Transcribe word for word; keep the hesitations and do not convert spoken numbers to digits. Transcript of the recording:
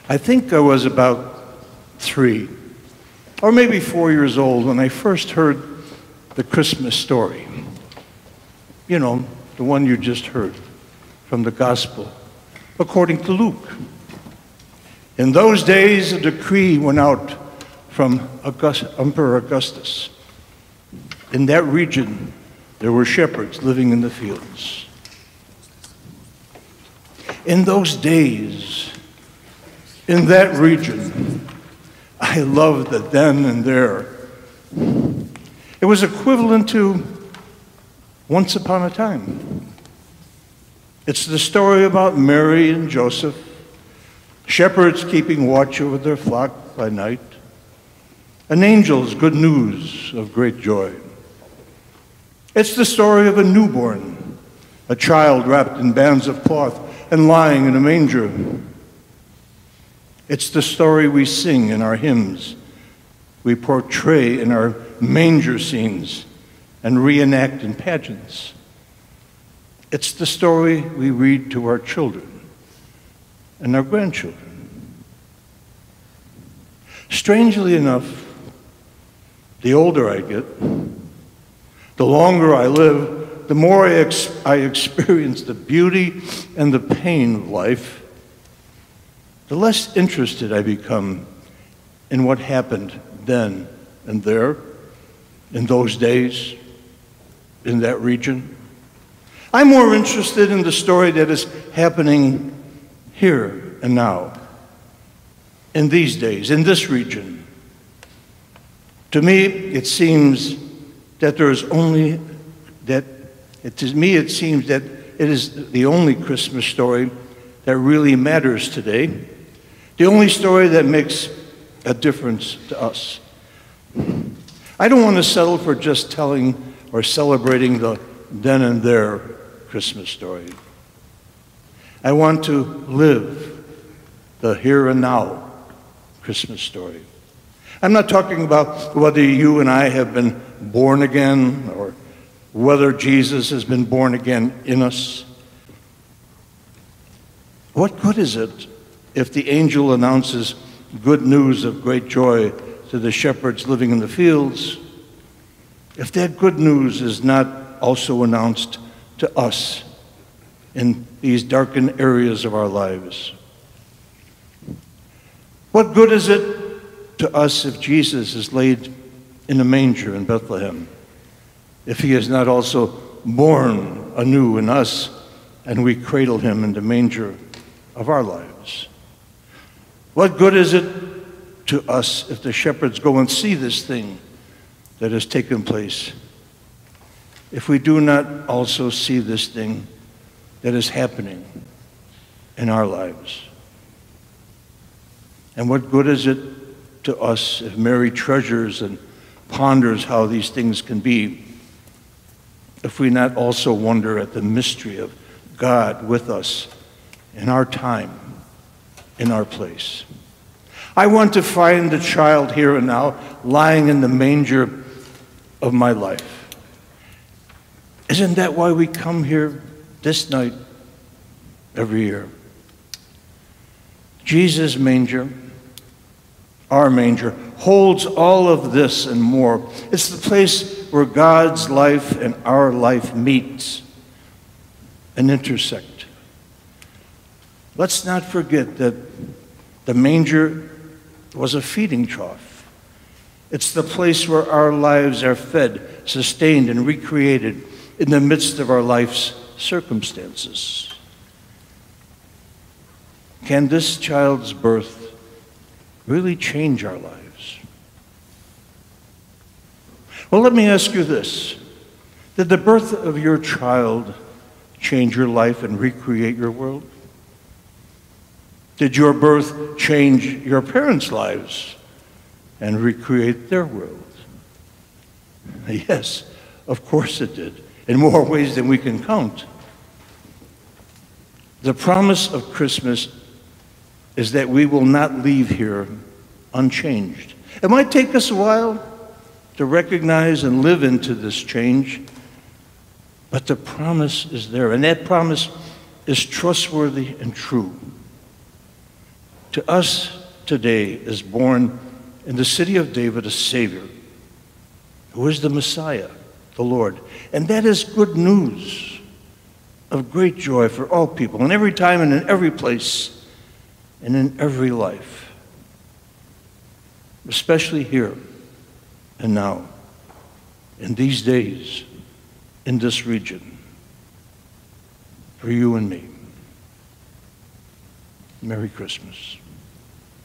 I think I was about three, or maybe four years old when I first heard the Christmas story. You know, the one you just heard from the Gospel, according to Luke. In those days, a decree went out from August, Emperor Augustus. In that region, there were shepherds living in the fields. In those days, in that region, I loved the then and there. It was equivalent to once upon a time. It's the story about Mary and Joseph, shepherds keeping watch over their flock by night, an angel's good news of great joy. It's the story of a newborn, a child wrapped in bands of cloth and lying in a manger. It's the story we sing in our hymns, we portray in our manger scenes, and reenact in pageants. It's the story we read to our children and our grandchildren. Strangely enough, the older I get, the longer I live, the more I, ex- I experience the beauty and the pain of life, the less interested I become in what happened then and there, in those days, in that region. I'm more interested in the story that is happening here and now, in these days, in this region. To me, it seems that there is only, that, it, to me it seems that it is the only Christmas story that really matters today. The only story that makes a difference to us. I don't want to settle for just telling or celebrating the then and there Christmas story. I want to live the here and now Christmas story. I'm not talking about whether you and I have been born again or whether Jesus has been born again in us. What good is it if the angel announces good news of great joy to the shepherds living in the fields, if that good news is not also announced to us in these darkened areas of our lives? What good is it to us if Jesus is laid in a manger in Bethlehem, if he is not also born anew in us and we cradle him in the manger of our lives? What good is it to us if the shepherds go and see this thing that has taken place, if we do not also see this thing that is happening in our lives? And what good is it to us if Mary treasures and ponders how these things can be, if we not also wonder at the mystery of God with us in our time, in our place? I want to find the child here and now lying in the manger of my life. Isn't that why we come here this night every year? Jesus' manger, our manger, holds all of this and more. It's the place where God's life and our life meet and intersect. Let's not forget that the manger was a feeding trough. It's the place where our lives are fed, sustained, and recreated in the midst of our life's circumstances. Can this child's birth really change our lives? Well, let me ask you this. Did the birth of your child change your life and recreate your world? Did your birth change your parents' lives and recreate their world? Yes, of course it did, in more ways than we can count. The promise of Christmas is that we will not leave here unchanged. It might take us a while to recognize and live into this change, but the promise is there, and that promise is trustworthy and true. To us today is born in the city of David a Savior, who is the Messiah, the Lord. And that is good news of great joy for all people, in every time and in every place and in every life, especially here and now, in these days, in this region, for you and me. Merry Christmas.